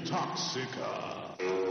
Toxica.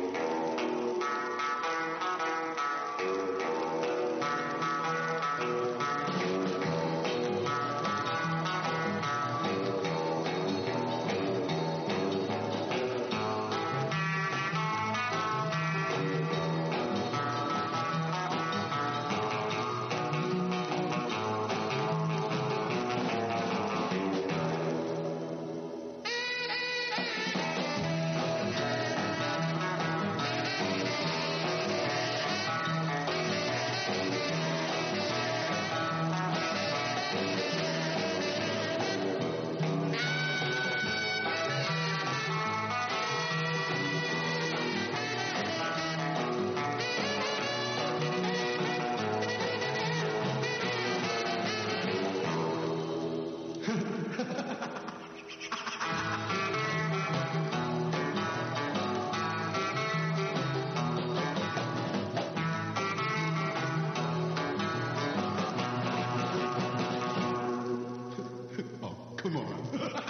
Come on.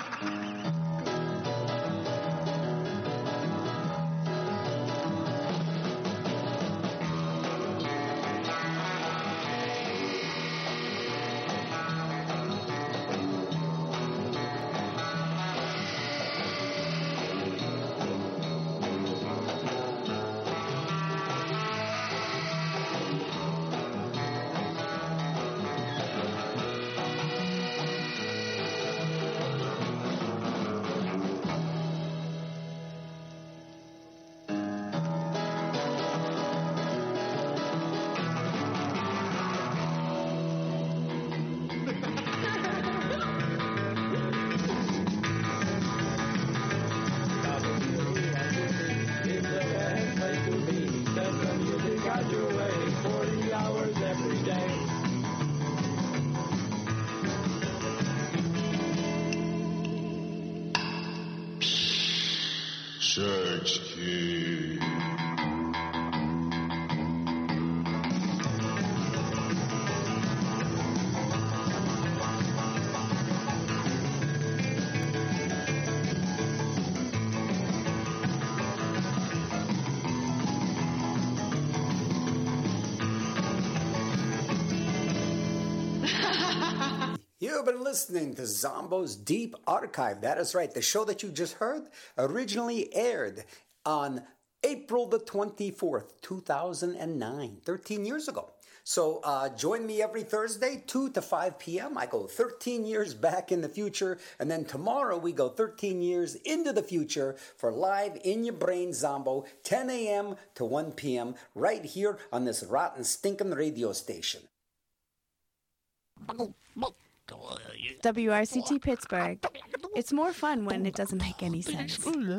Search key. You've been listening to Zombo's Deep Archive. That is right. The show that you just heard originally aired on April the 24th, 2009, 13 years ago. So join me every Thursday, 2 to 5 p.m. I go 13 years back in the future, and then tomorrow we go 13 years into the future for Live in Your Brain Zombo, 10 a.m. to 1 p.m. right here on this rotten, stinking radio station. WRCT Pittsburgh. It's more fun when it doesn't make any sense.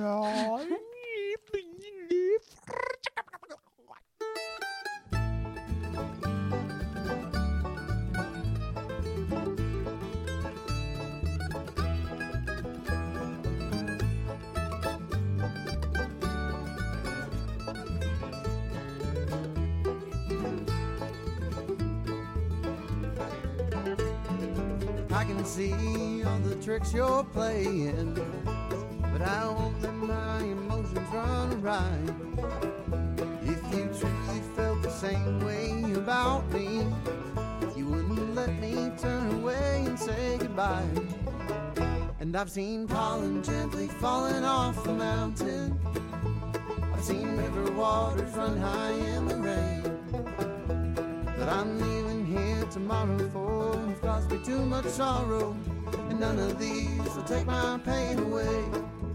I can see all the tricks you're playing, but I won't let my emotions run riot. If you truly felt the same way about me, you wouldn't let me turn away and say goodbye. And I've seen pollen gently falling off the mountain. I've seen river waters run high in the rain. But I'm leaving here tomorrow, for you've caused me too much sorrow, and none of these will take my pain away.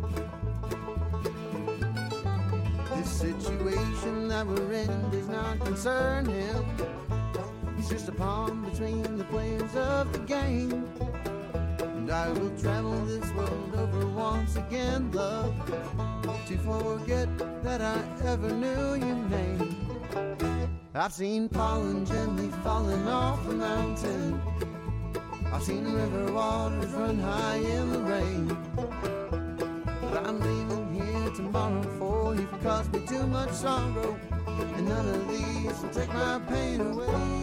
This situation that we're in does not concern him. He's just a pawn between the players of the game. And I will travel this world over once again, love, to forget that I ever knew your name. I've seen pollen gently falling off the mountain. I've seen river waters run high in the rain. But I'm leaving here tomorrow, for you've caused me too much sorrow, and none of these will take my pain away.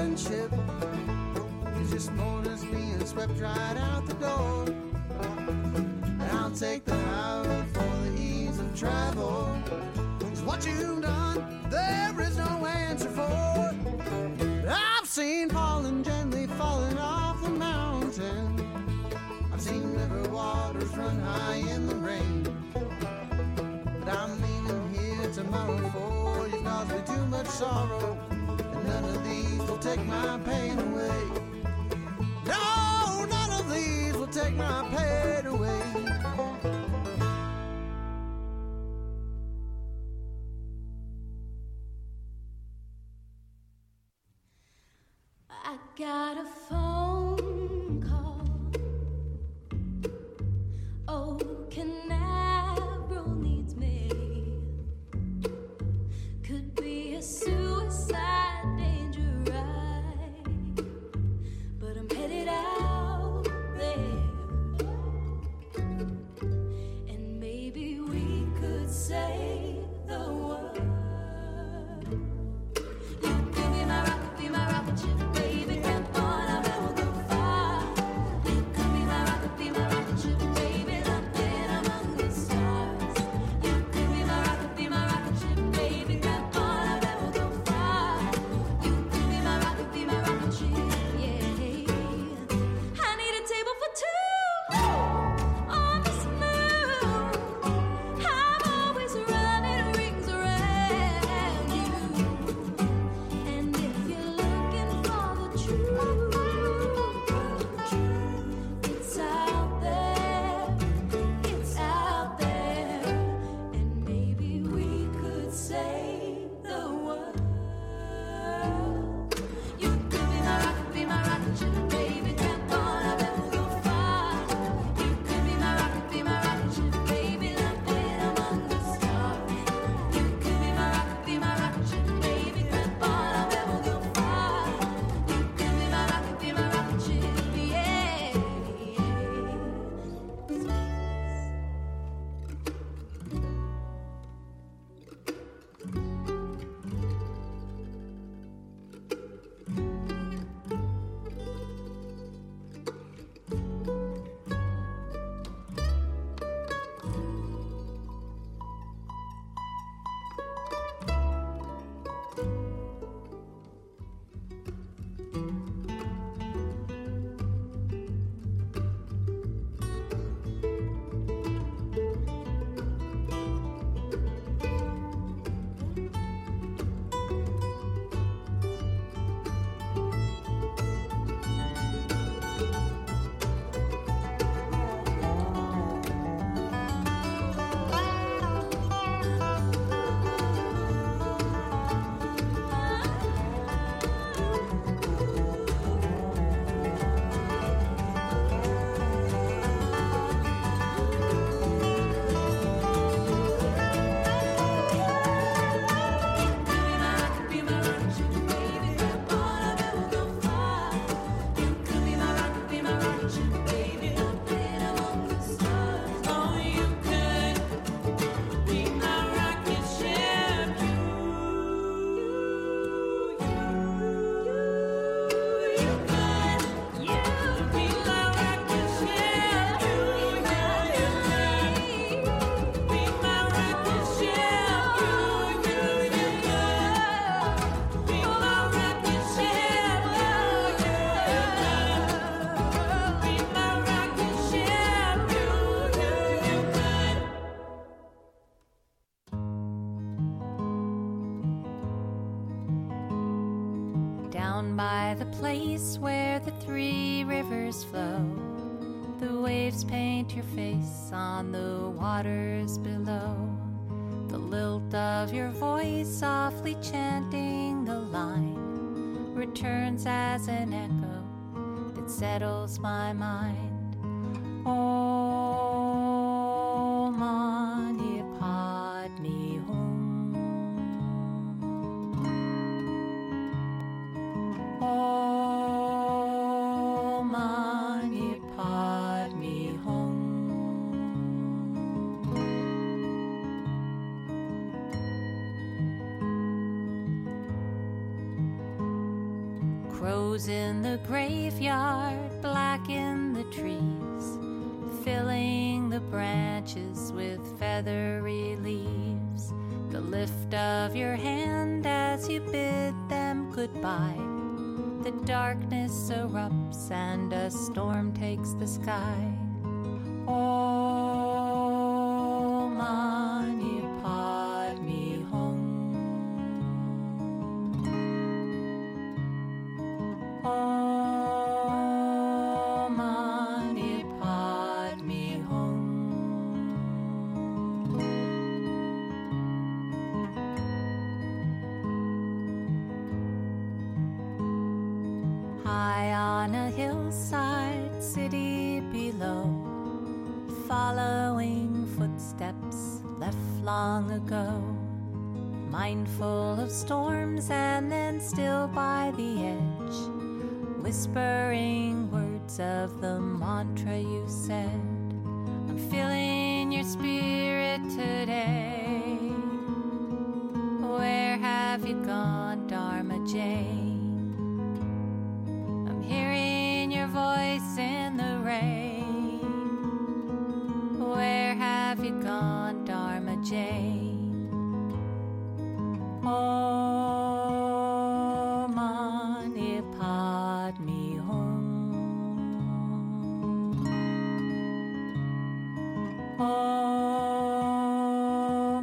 friendship is just bonus being swept right out the door. And I'll take the highway for the ease of travel. 'Cause what you've done, there is no answer for. I've seen falling gently falling off the mountain. I've seen river waters run high in the rain. But I'm leaving here tomorrow for you've caused me too much sorrow. And none of these will take my pain away. No, none of these will take my pain away. I got a phone call. Oh, Canaveral needs me. Could be a suicide danger ride, but I'm headed out there, and maybe we could save the world. You could be my rocket ship, baby. Come on, I will go far. You could be my rocket ship, baby. Nothing among the stars. You could be my rocket ship, baby. Come on, I will go far. You could be my rocket ship, yeah. I need a table for two on this moon. I'm always running rings around you. And if you're looking for the truth, it's out there, and maybe we could save the world. You could be my rocket ship, baby. Come on, I will go far. You could be my rocket ship, baby. Nothing among the stars. You could be my rocket ship, baby. Come on, I will go far. You could be my rocket ship, yeah. Down by the place where the three rivers flow, the waves paint your face on the waters below. The lilt of your voice softly chanting the line returns as an echo that settles my mind. Oh, mani padme hum. Oh, mani padme hum. Crows in the graveyard blacken the trees, filling the branches with feathery leaves. The lift of your hand as you bid them goodbye. The darkness erupts and a storm takes the sky. Oh, Mani Padme Hum. Oh, Mani Padme Hum. High on a hillside, city below, following footsteps left long ago, mindful of storms and then still by the edge, whispering words of the mantra you said. I'm feeling your spirit today. Where have you gone, Dharma Jane? I'm hearing your voice in the rain. Where have you gone, Dharma Jane? Oh, Mani Padme Hum. Oh,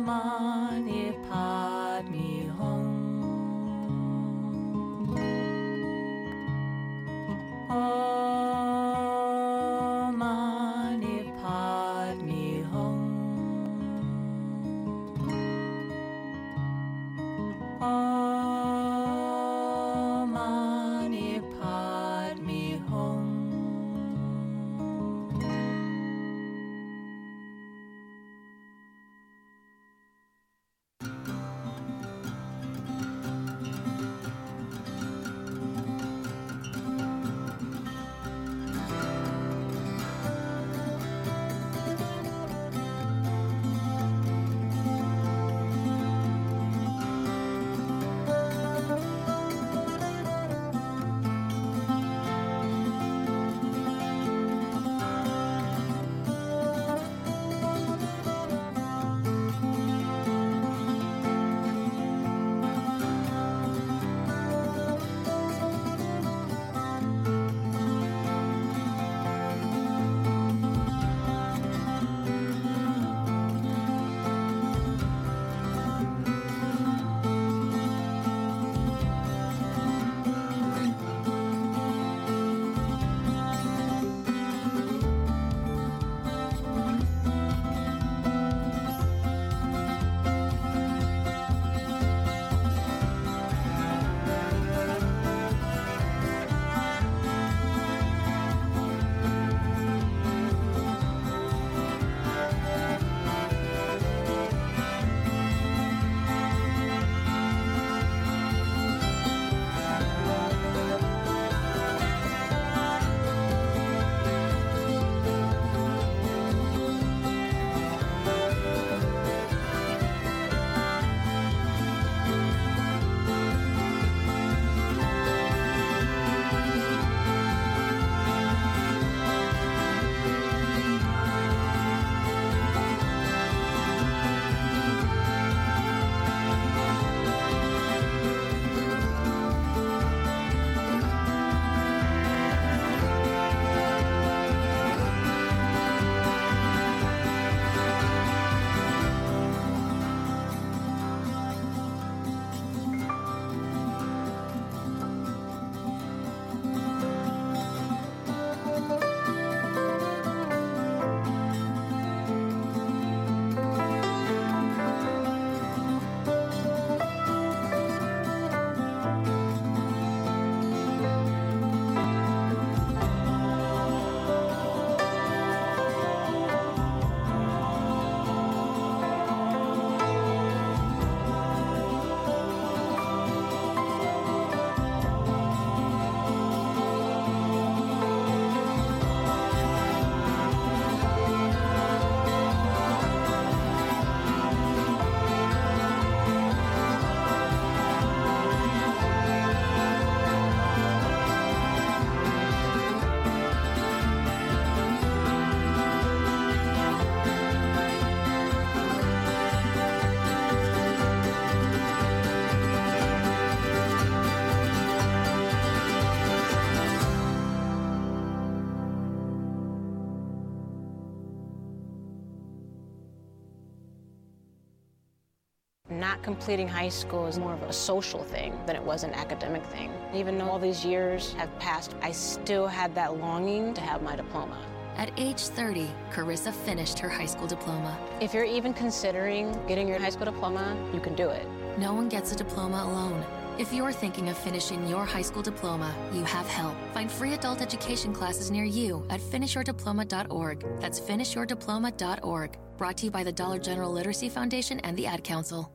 Not completing high school is more of a social thing than it was an academic thing. Even though all these years have passed, I still had that longing to have my diploma. At age 30, Carissa finished her high school diploma. If you're even considering getting your high school diploma, you can do it. No one gets a diploma alone. If you're thinking of finishing your high school diploma, you have help. Find free adult education classes near you at finishyourdiploma.org. That's finishyourdiploma.org. Brought to you by the Dollar General Literacy Foundation and the Ad Council.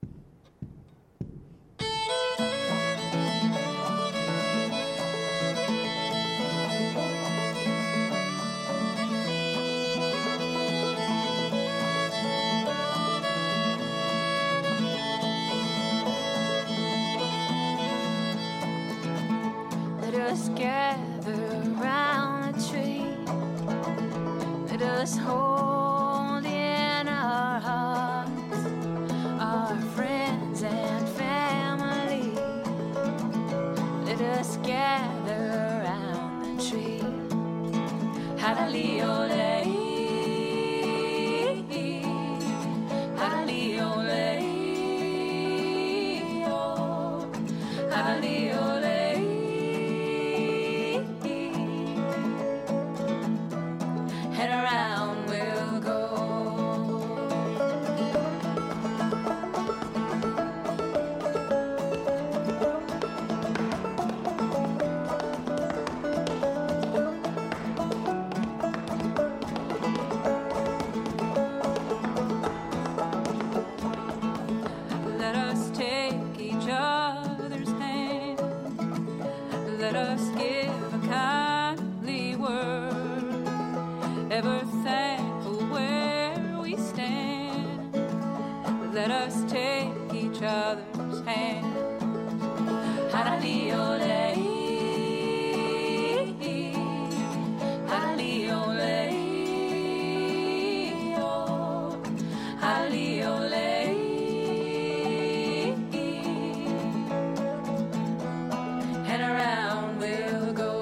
Let us gather around the tree. Let us hold in our hearts our friends and family. Let us gather around the tree. Hallelujah. Head around we'll go. Let us take each other's hand. Let us give a kindly word. Ever thankful where we stand. Let us take each other's hand. Hallelujah. And around we'll go.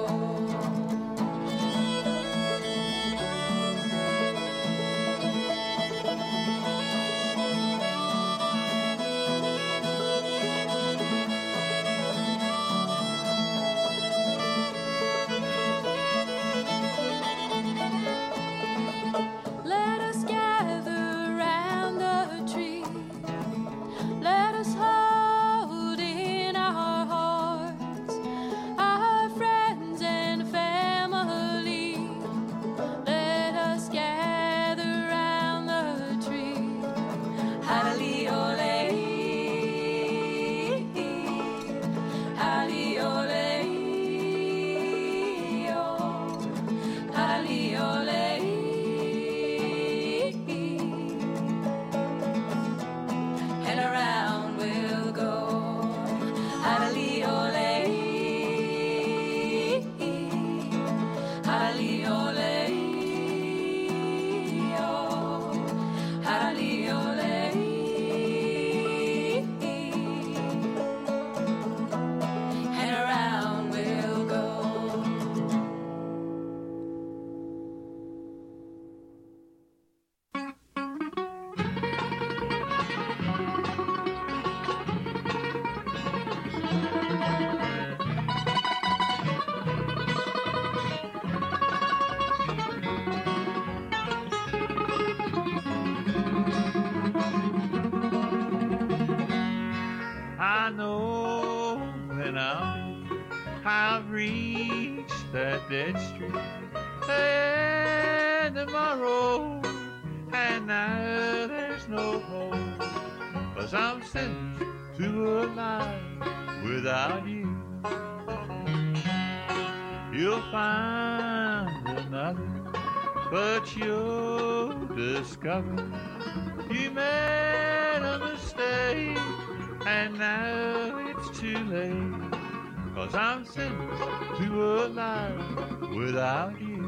Let us gather round the tree. Let us hold in our hearts our friends and family. Let us gather round the tree. Hallelujah. And around we'll go. Hallelujah. And around we'll go. I know when I've reached that dead street, the end of my road, and now there's no hope, 'cause I'm sentenced to a life without you. You'll find another, but you'll discover you made a mistake, and now it's too late, 'cause I'm sentenced to a life without you.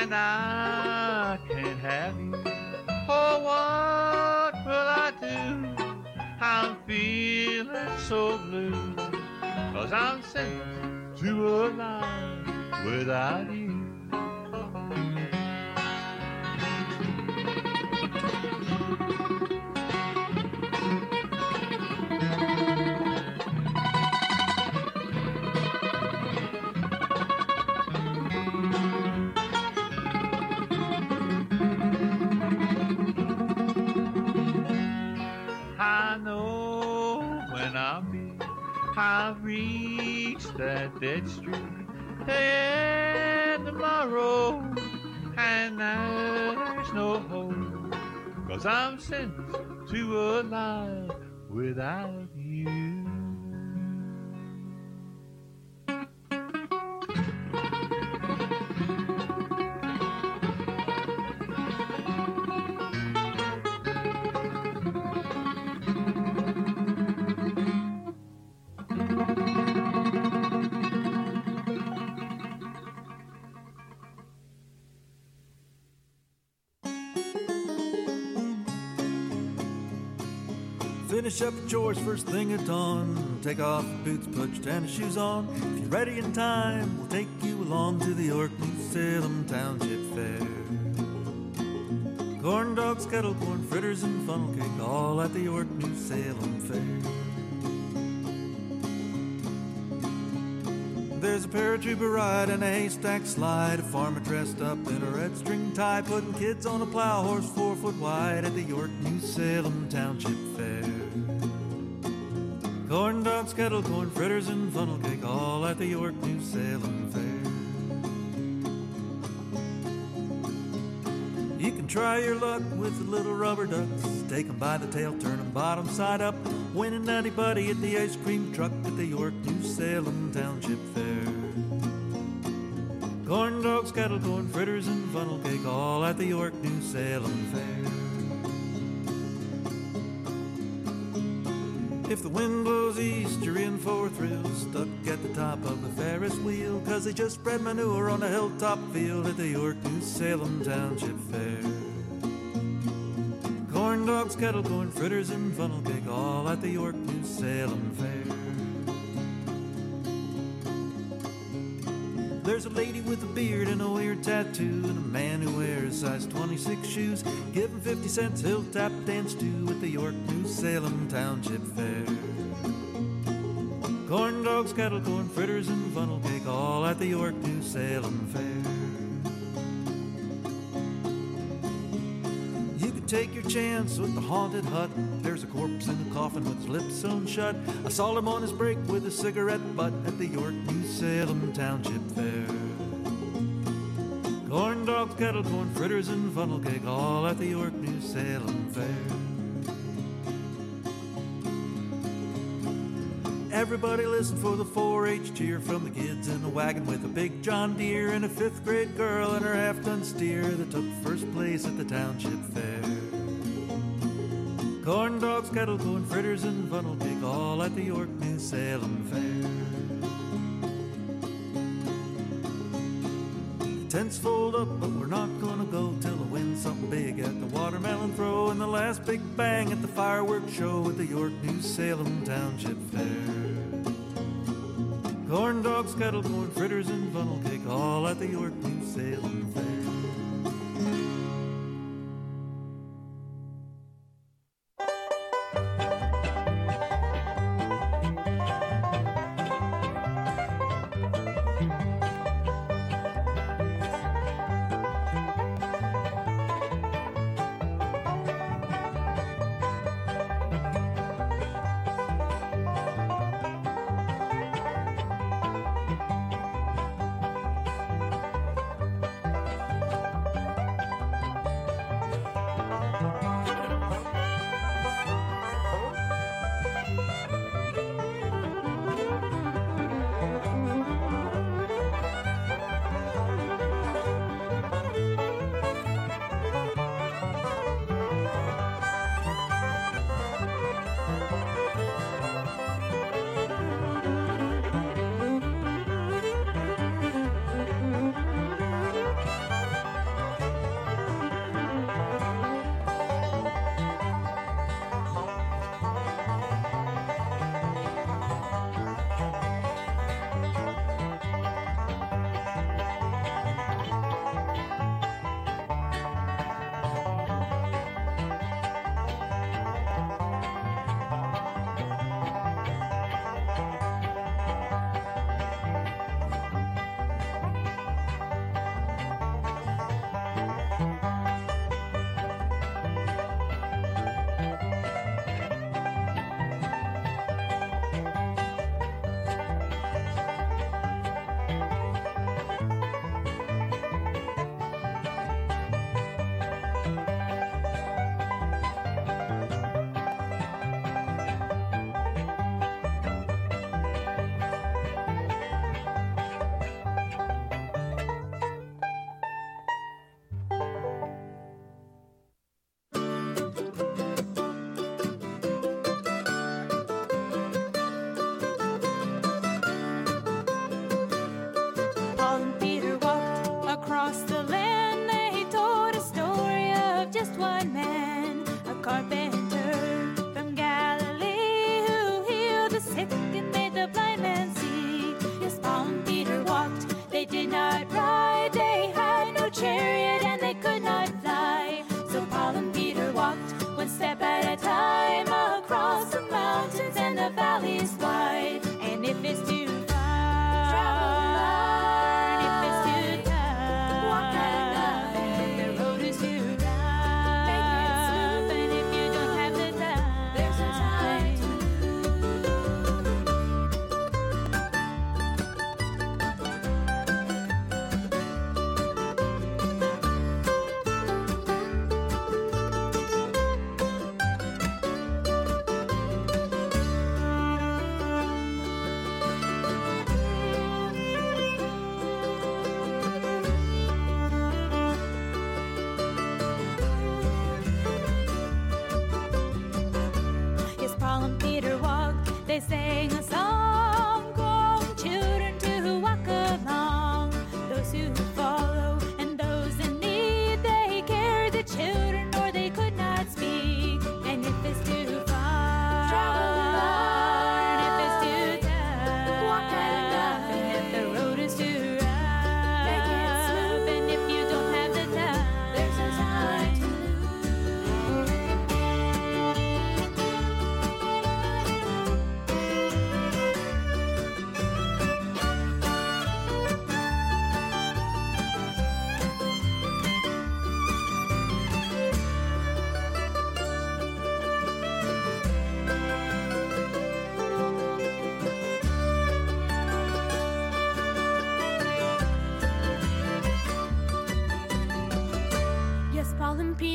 and I can't have you. Oh, what will I do? I'm feeling so blue, 'cause I'm sent to a life without you. I know when I've reached that dead street and tomorrow, and now there's no hope, 'cause I'm sent to a life without you. Finish up your chores first thing at dawn. Take off your boots, put your tennis shoes on. If you're ready in time, we'll take you along to the York New Salem Township Fair. Corn dogs, kettle corn, fritters, and funnel cake, all at the York New Salem Fair. There's a paratrooper ride and a haystack slide, a farmer dressed up in a red string tie, putting kids on a plow horse 4 foot wide at the York New Salem Township Fair. Corn dogs, kettle corn, fritters, and funnel cake, all at the York New Salem Fair. You can try your luck with the little rubber ducks. Take 'em by the tail, turn 'em bottom side up. Win a nutty buddy at the ice cream truck at the York New Salem Township Fair. Corn dogs, kettle corn, fritters, and funnel cake, all at the York New Salem Fair. If the wind blows east, you're in for thrills, stuck at the top of the Ferris wheel, 'cause they just spread manure on a hilltop field at the York New Salem Township Fair. Corn dogs, kettle corn, fritters, and funnel cake, all at the York New Salem Fair. There's a lady with a beard and a weird tattoo, and a man who wears size 26 shoes. Give him 50 cents, he'll tap dance too at the York New Salem Township Fair. Corn dogs, kettle corn, fritters, and funnel cake, all at the York New Salem Fair. You can take your chance with the haunted hut. There's a corpse in a coffin with his lips sewn shut. I saw him on his break with a cigarette butt at the York New Salem Township Fair. Corn dogs, kettle corn, fritters, and funnel cake, all at the York New Salem Fair. Everybody listen for the 4-H cheer from the kids in a wagon with a big John Deere and a 5th grade girl and her half-ton steer that took first place at the Township Fair. Corn dogs, kettle corn, fritters, and funnel cake, all at the York New Salem Fair. The tents fold up, but we're not gonna go till we win something big at the watermelon throw and the last big bang at the fireworks show at the York New Salem Township Fair. Corn dogs, kettle corn, fritters, and funnel cake, all at the York New Salem Fair.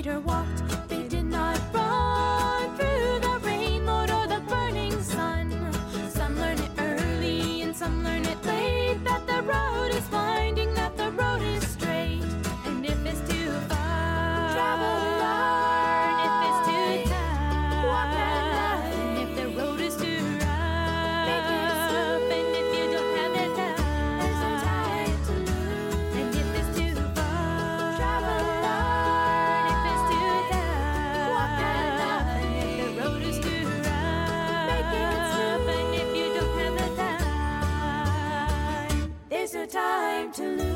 Peter walked. They did not run through the rain, Lord, or the burning sun. Some learn it early and some learn it late, that the road is winding, that the road is straight. And if it's too far, travel alone. If it's too tight, walk at night. And if the road is too rough, make it smooth. And if you don't have the time, there's no time to lose. And if it's too far, travel alone. If it's too tight, walk at night. And if the road is too rough, make it smooth. And if you don't have the time, there's no time to lose.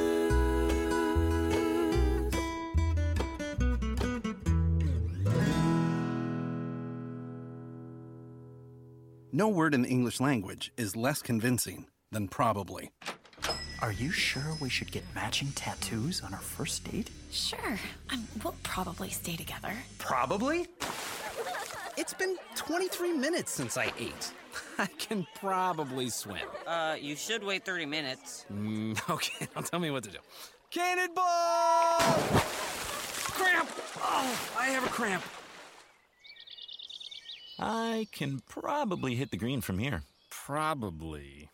No word in the English language is less convincing than probably. Are you sure we should get matching tattoos on our first date? Sure. We'll probably stay together. Probably? It's been 23 minutes since I ate. I can probably swim. You should wait 30 minutes. Okay, now tell me what to do. Cannonball! Cramp! Oh, I have a cramp. I can probably hit the green from here. Probably.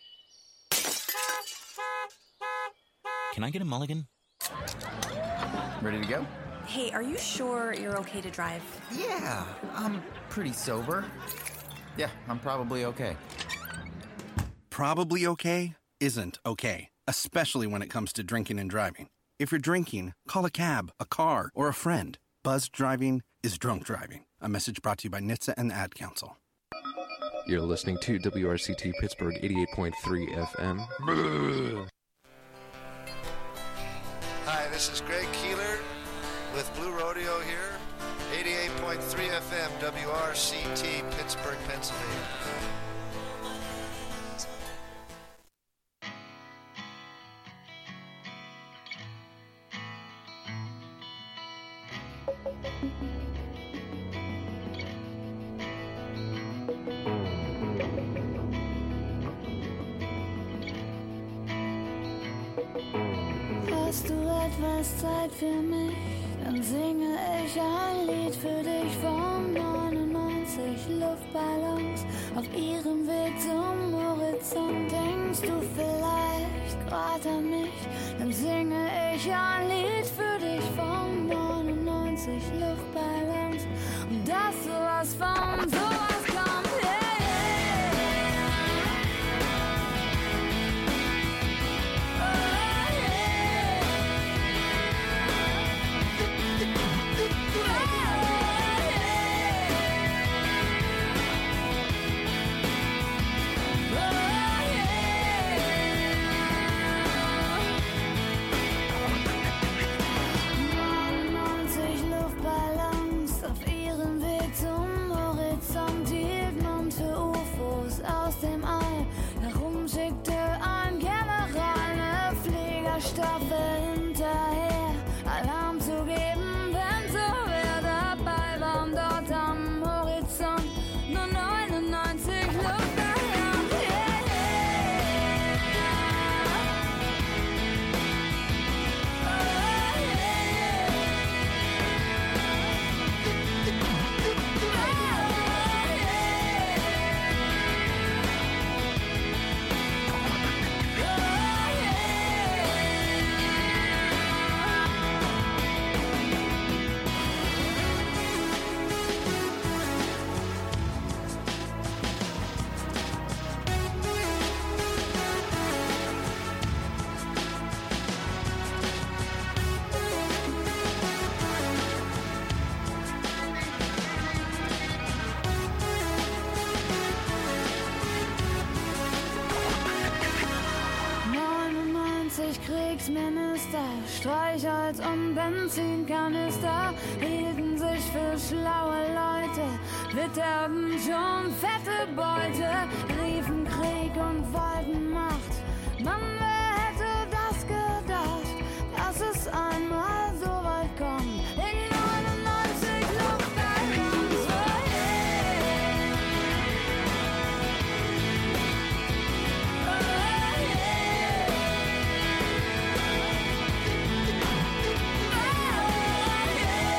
Can I get a mulligan? Ready to go? Hey, are you sure you're okay to drive? Yeah, I'm pretty sober. Yeah, I'm probably okay. Probably okay isn't okay, especially when it comes to drinking and driving. If you're drinking, call a cab, a car, or a friend. Buzzed driving is drunk driving. A message brought to you by NHTSA and the Ad Council. You're listening to WRCT Pittsburgh 88.3 FM. Hi, this is Greg Keeler with Blue Rodeo here. 88.3 FM, WRCT, Pittsburgh, Pennsylvania. Hast du etwas Zeit für mich? Dann singe ich ein Lied für dich von 99 Luftballons auf ihrem Weg zum Horizont. Denkst du vielleicht grad an mich? Dann singe ich ein Lied für dich von 99 Luftballons. Und dass sowas von sowas kommt, hey. Kriegsminister, Streichholz und Benzinkanister hielten sich für schlaue Leute, witterten schon fette Beute, riefen Krieg und wollten Macht. Mann, wer hätte das gedacht, dass es einmal so weit kommt? In 99 Luftballons, oh yeah. Oh yeah. Oh yeah.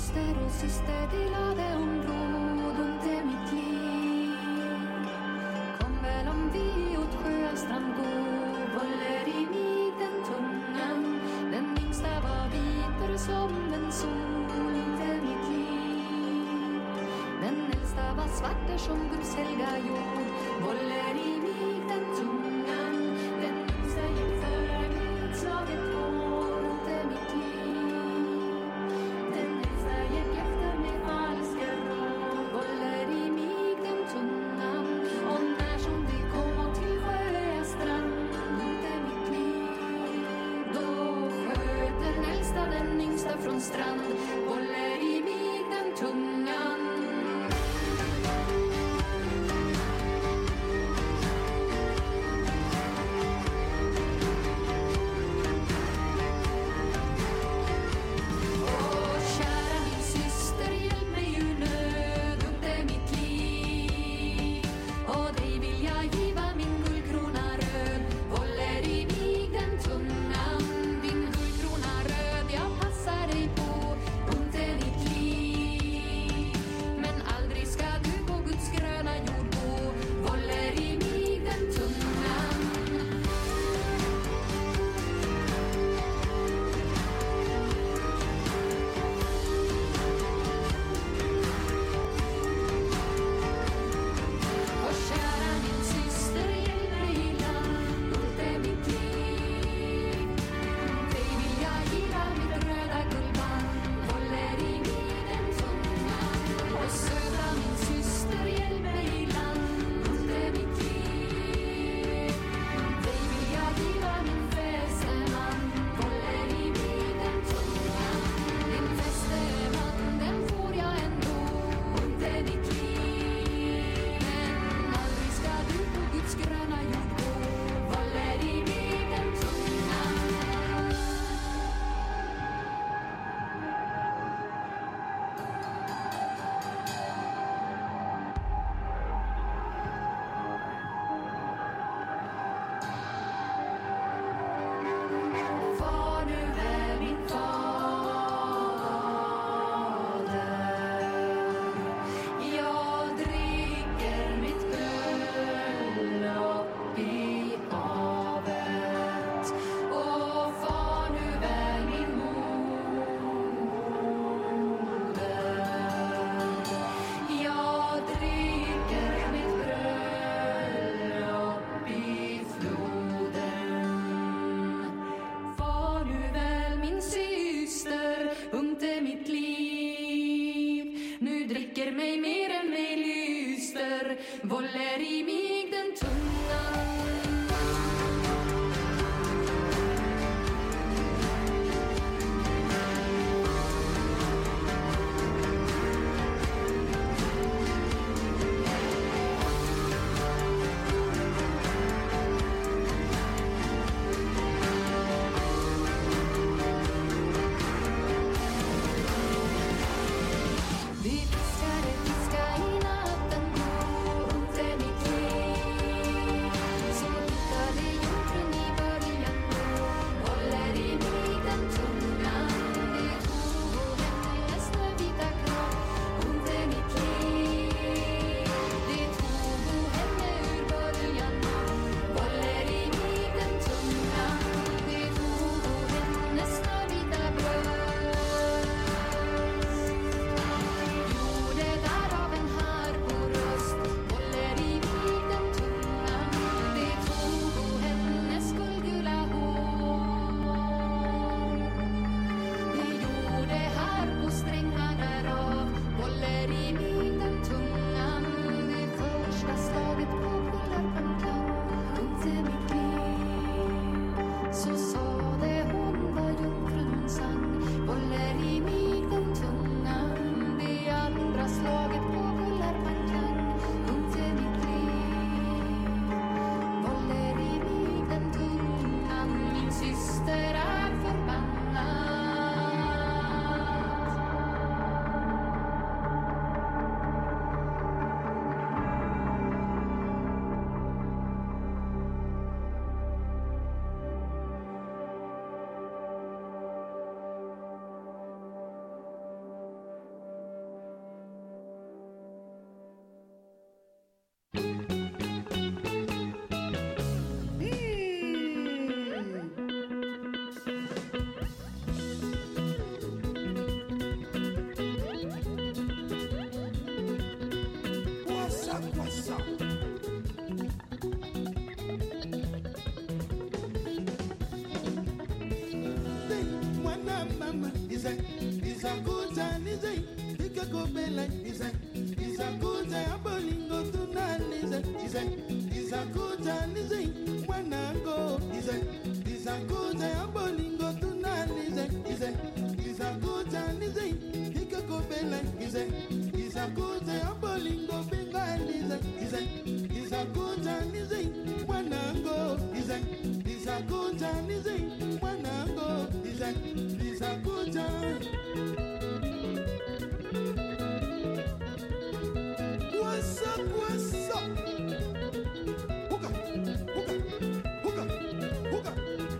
moster och syster delade områden till mitt liv. Kom väl om vi åt sjöstrand gå, håller i mig den tungan. Den yngsta var vitare som en sol till mitt liv. Den äldsta var svarter som Guds helga jord, håller i mig den tungan. Den yngsta gick före mitt slaget hår till mitt liv. Den äldsta gick efter med falska råd, håller i mig den tungan. Och när som vi kom till sjöstrand till mitt liv, då sköt den äldsta den yngsta från strand, håller i mig den tungan. Kära min syster, hjälp mig ur nöd, upp är mitt liv. Och dig vill jag giva min guldkrona röd, håller i mig den tungan. Din guldkrona röd, jag passar dig på, ont är mitt liv. Men aldrig ska du på Guds gröna jord gå, håller i mig den tungan. Och kära min syster, hjälp mig i land, ont är mitt liv. Dig vill jag giva mitt röda guldband, håller i mig den tungan. Och södra min syster, hjälp mig i land, ont är mitt liv. Dig vill jag giva min fästeman, håller i mig den tungan. Din fästeman, den får jag ändå, ont är mitt liv. Men aldrig ska du på Guds gröna jord gå, håller i mig den tungan. Far nu är min fader, jag dricker mitt bröllop i havet. Och far nu är min moder, jag dricker mitt bröllop i floden. Far nu väl min syster, ungt är mitt liv. Nu dricker mig mer än mig lyster, våller i mig den tungan. Vi fiskade fiska i natten blå, ont är mitt liv. mama, is a good time, is a pick a go bella, is a good time, bolingo to nan, is a good time, is a when I go, is a good time, bolingo to nan, is a good time, is a pick a go bella, is a good time, bolingo bengal, is a good time, is a when I go, is a good time, is a when I go, is a good time. What's up? What's up? Hookah, hookah, hookah, hookah.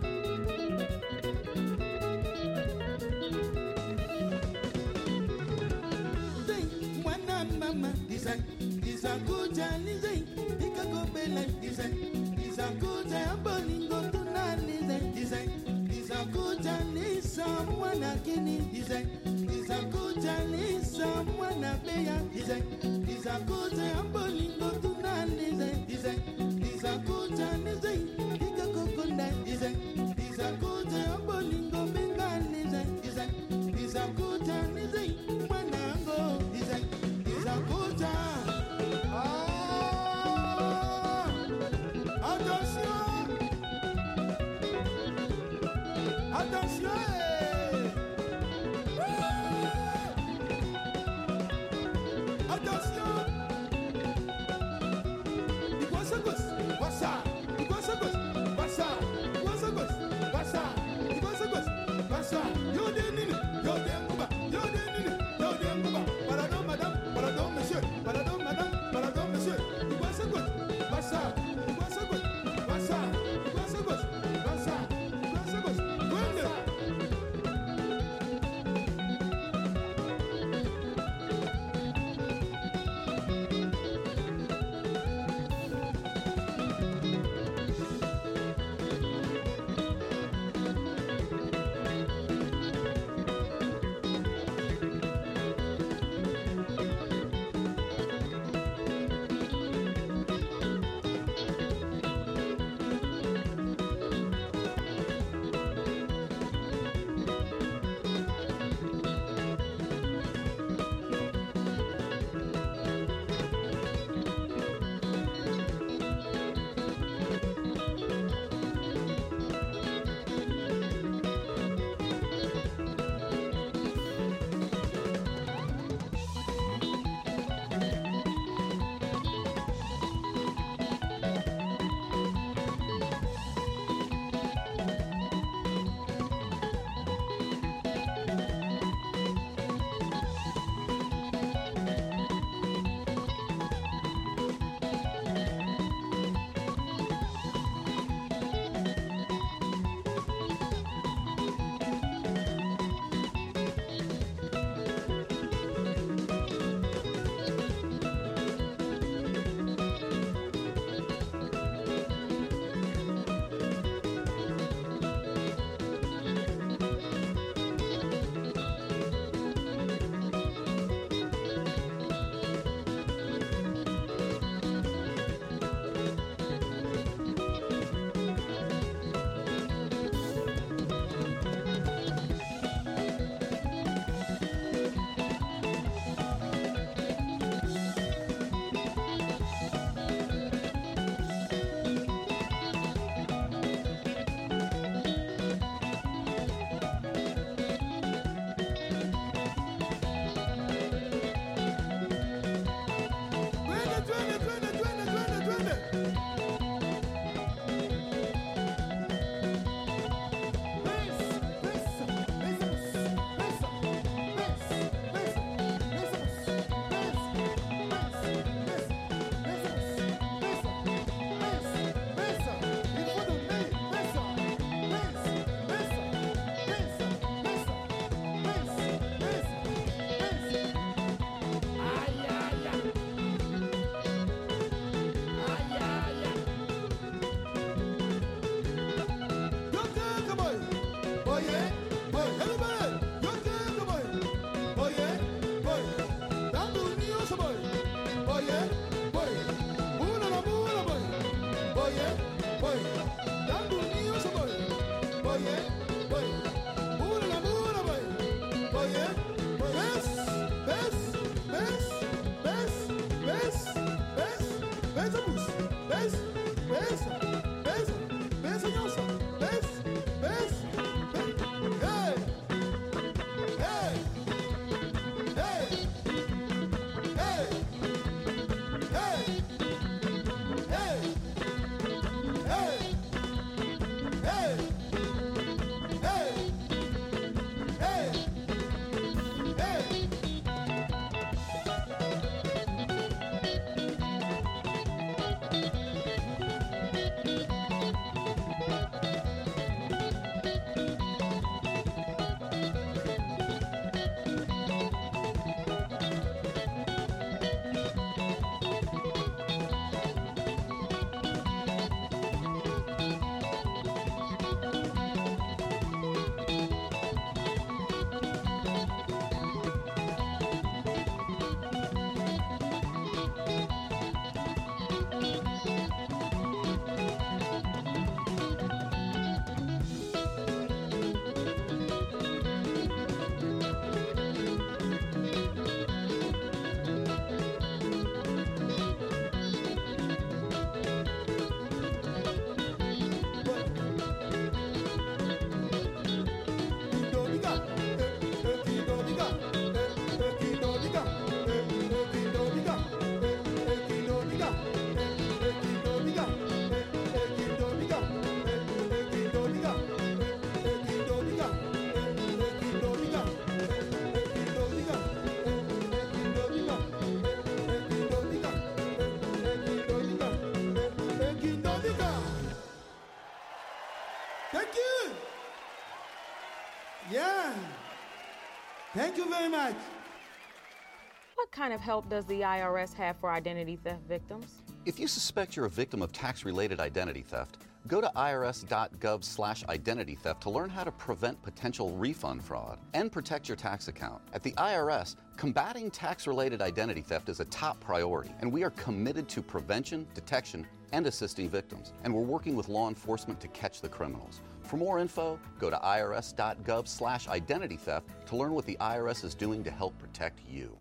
Ding, when I'm mama, is a good time, is a pick a go bella, is a good time, bolingo to nan, is a good time, is someone a guinea, is a good time, is someone a bear, is a good time, bolingo to nan, is a good time, is a pick a coconut, is a good time, bolingo bengal, is a good time, is a when I go, is a good time. Attention! Attention! Attention! Thank you. Yeah. Thank you very much. What kind of help does the IRS have for identity theft victims? If you suspect you're a victim of tax-related identity theft, go to irs.gov/identity theft to learn how to prevent potential refund fraud and protect your tax account. At the IRS, combating tax-related identity theft is a top priority, and we are committed to prevention, detection, and assisting victims. And we're working with law enforcement to catch the criminals. For more info, go to irs.gov/identity theft to learn what the IRS is doing to help protect you.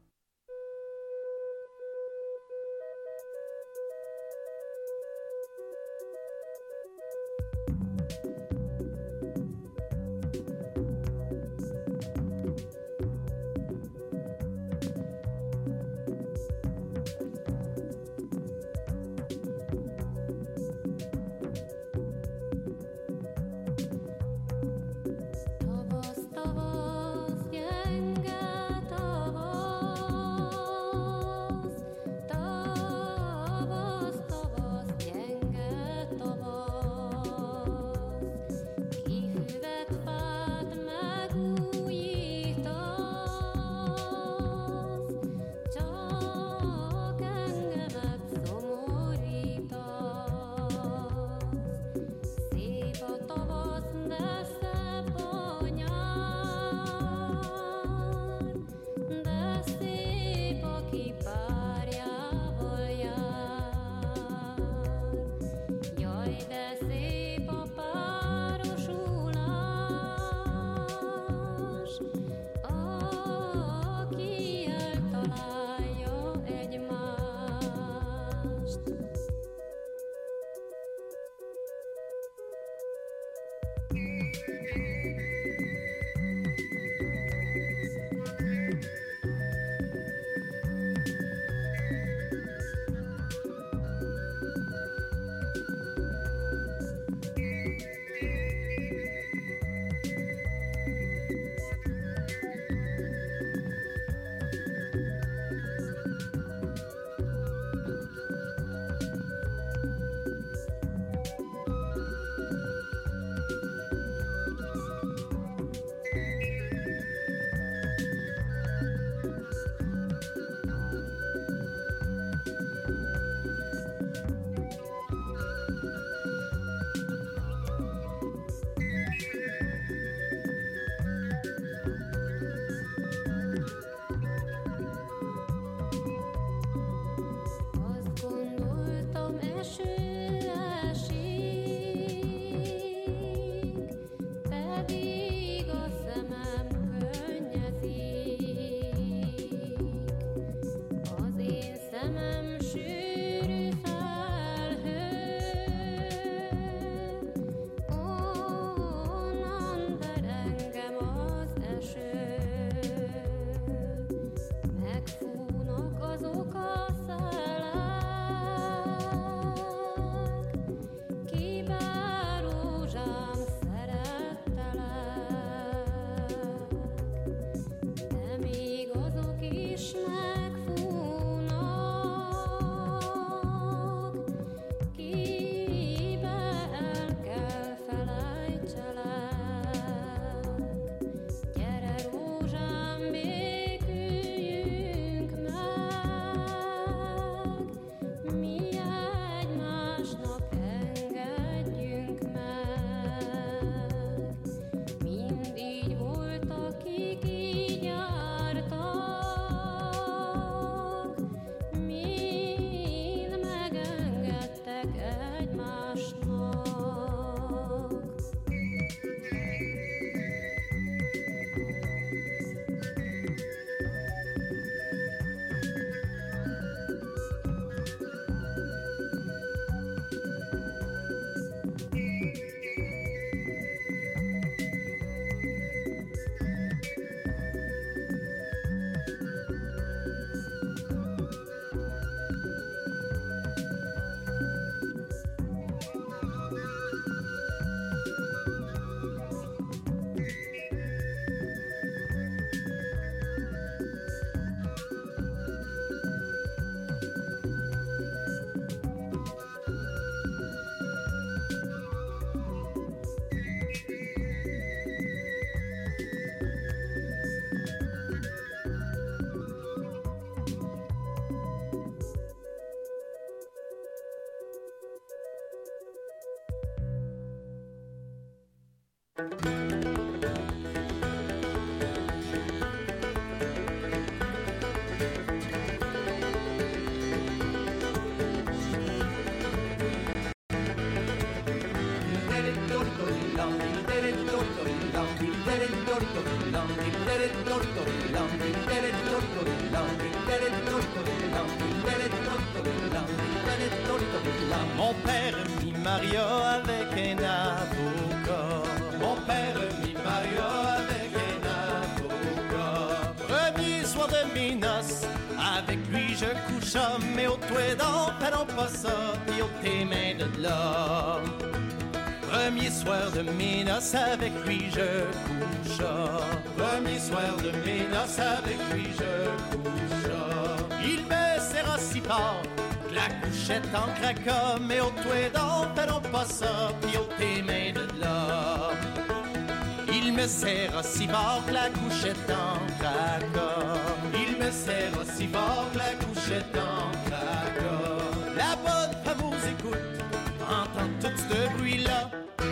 egymásnak. Mon père mit Maria avec un avocat. Mon père mit Maria avec un avocat. Premier soir de mes noces, avec lui je coucha, mais au toit d'en faisons pas ça, puis au tes mains de l'homme. Premier soir de mes noces, avec lui je coucha. Premier soir de mes noces, avec lui je coucha. Il me serra si fort que la couchette en craquant, mais au toit d'en faisons pas ça, puis au tes mains de l'homme. Il me serra si fort que la couchette en craquant. Il me serra si fort que la couchette en craquant. La bonne femme vous écoute, entend tout ce bruit-là.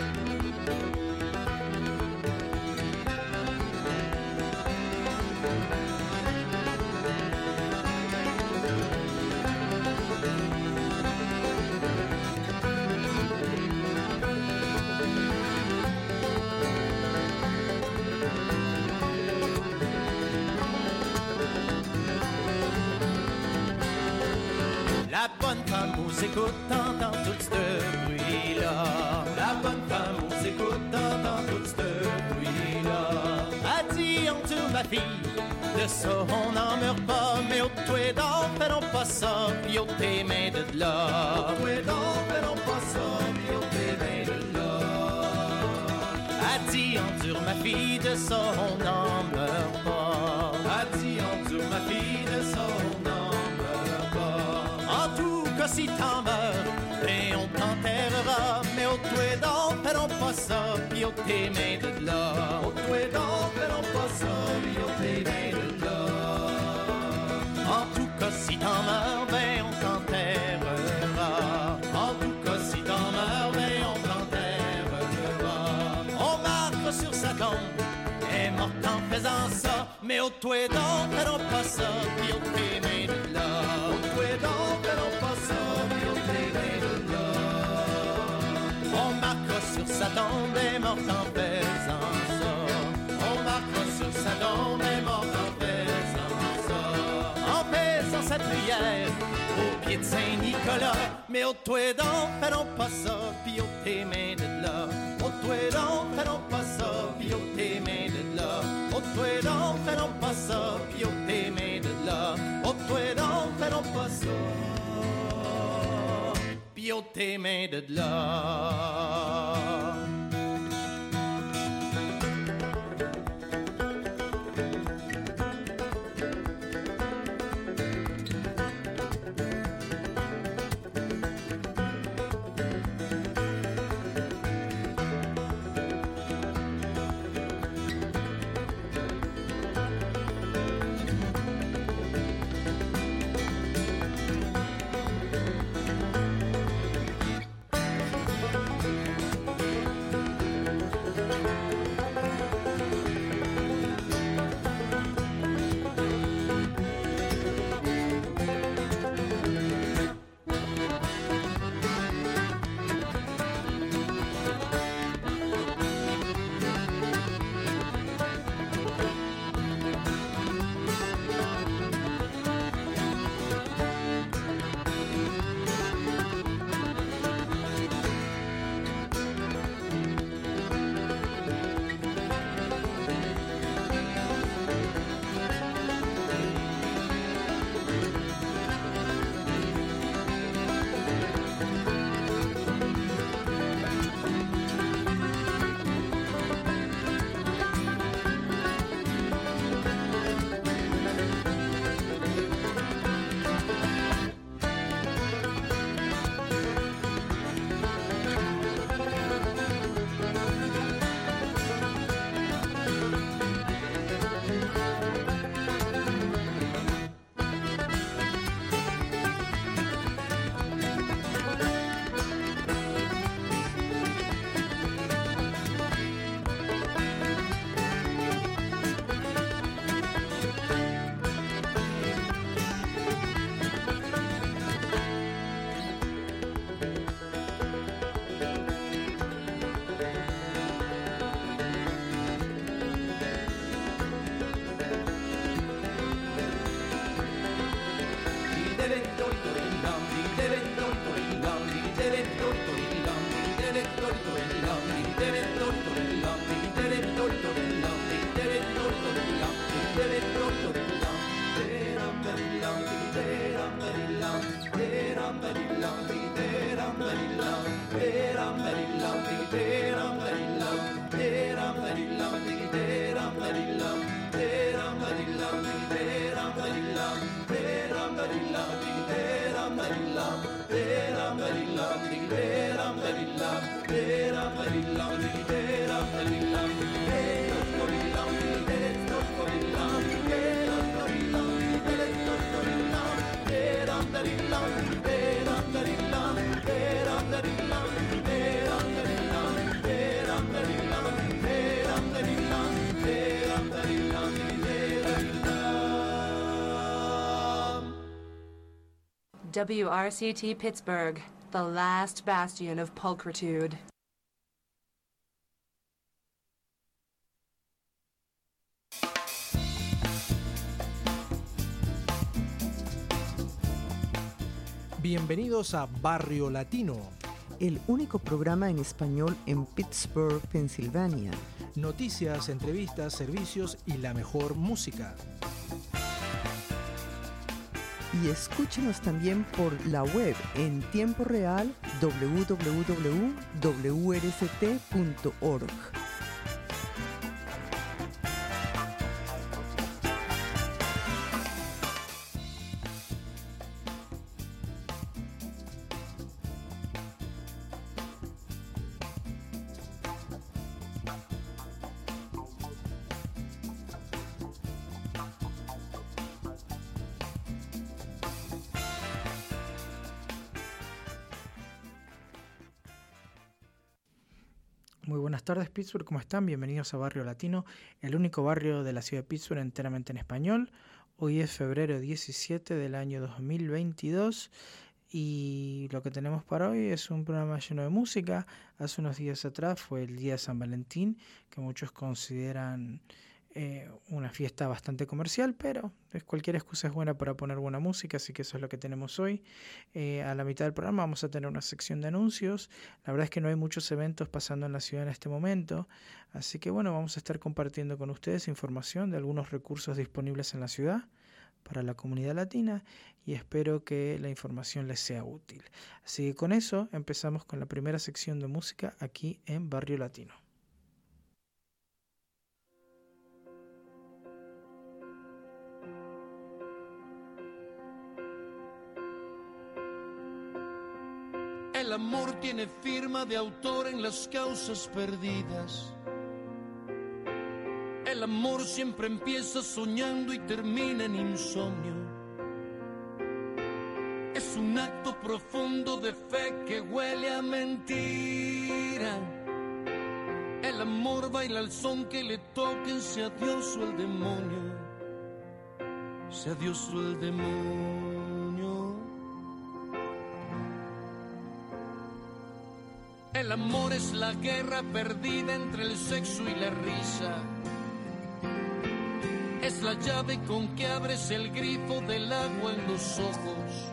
La bonne femme vous écoute, entend tout ce bruit-là. La bonne femme vous écoute, entend tout ce bruit-là. A dit en tout ma fille, de ça on n'en meurt pas, mais au toit d'en faisons pas ça, puis au tes mains de là. Au toit d'en faisons pas ça, puis au tes mains de là. A dit endure ma fille, de ça on n'en meurt pas. A dit endure ma fille, de ça on n'en meurt pas. En tout cas si t'en meurs, et on t'enterrera, mais au toit d'en faisons pas ça, puis au tes mains de là. Au toit d'en faisons pas ça, puis au tes mains de là. En tout cas si t'en meurs, ben on t'enterrera. En tout cas si t'en meurs, ben on t'enterrera. On marque sur sa tombe, est morte en faisant ça, mais au toit d'en faisons pas ça, puis au tes mains de là. Au toit d'en faisons pas ça, puis au tes mains de là. On marquera sur sa tombe, est morte en faisant ça. On marquera sur sa tombe, est morte en faisant ça. En faisant sa prière au pied de Saint-Nicolas, mais au toit d'en faisons pas ça, puis au tes mains de là. Au toit d'en faisons pas ça, puis au tes mains de là. Au toit d'en faisons pas ça, puis au tes mains de là. Au toit d'en faisons pas ça, puis au tes mains de là. WRCT Pittsburgh, the last bastion of pulchritude. Bienvenidos a Barrio Latino, el único programa en español en Pittsburgh, Pensilvania. Noticias, entrevistas, servicios y la mejor música. Y escúchenos también por la web en tiempo real www.wrct.org. Muy buenas tardes, Pittsburgh, ¿cómo están? Bienvenidos a Barrio Latino, el único barrio de la ciudad de Pittsburgh enteramente en español. Hoy es febrero 17 del año 2022 y lo que tenemos para hoy es un programa lleno de música. Hace unos días atrás fue el día de San Valentín, que muchos consideran una fiesta bastante comercial, pero cualquier excusa es buena para poner buena música, así que eso es lo que tenemos hoy. A la mitad del programa vamos a tener una sección de anuncios. La verdad es que no hay muchos eventos pasando en la ciudad en este momento, así que bueno, vamos a estar compartiendo con ustedes información de algunos recursos disponibles en la ciudad para la comunidad latina y espero que la información les sea útil. Así que con eso empezamos con la primera sección de música aquí en Barrio Latino. El amor tiene firma de autor en las causas perdidas. El amor siempre empieza soñando y termina en insomnio. Es un acto profundo de fe que huele a mentira. El amor baila al son que le toquen, sea Dios o el demonio. Sea Dios o el demonio. El amor es la guerra perdida entre el sexo y la risa. Es la llave con que abres el grifo del agua en los ojos.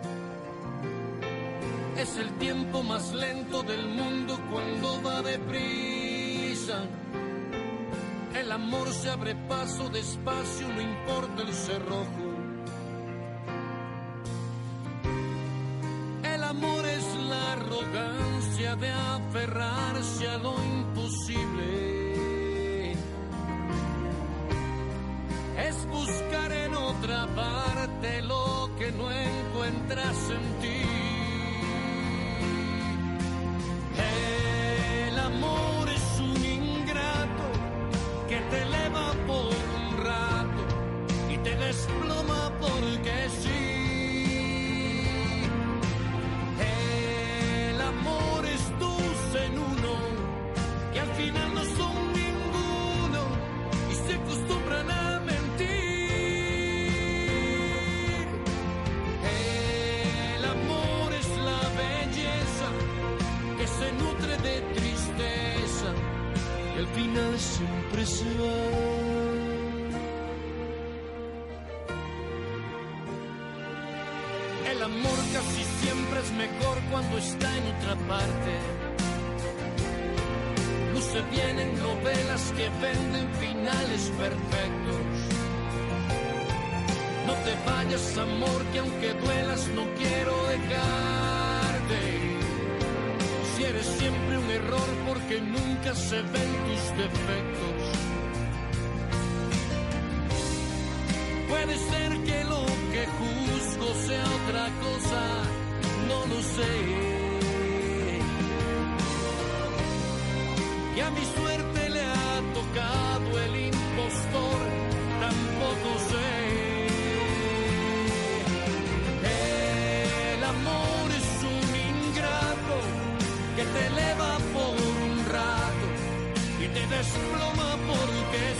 Es el tiempo más lento del mundo cuando va deprisa. El amor se abre paso despacio, no importa el cerrojo. El amor es la arrogancia de aferrarse a lo imposible. Es buscar en otra parte lo que no encuentras en ti. El amor es un ingrato que te eleva por un rato y te desploma porque sí. Al final no son ninguno y se acostumbran a mentir. El amor es la belleza que se nutre de tristeza y al final siempre se va. El amor casi siempre es mejor cuando está en otra parte. Se vienen novelas que venden finales perfectos. No te vayas, amor, que aunque duelas no quiero dejarte. Si eres siempre un error porque nunca se ven tus defectos. Puede ser que lo que juzgo sea otra cosa, no lo sé. mi suerte le ha tocado el impostor, tampoco sé. El amor es un ingrato que te eleva por un rato y te desploma por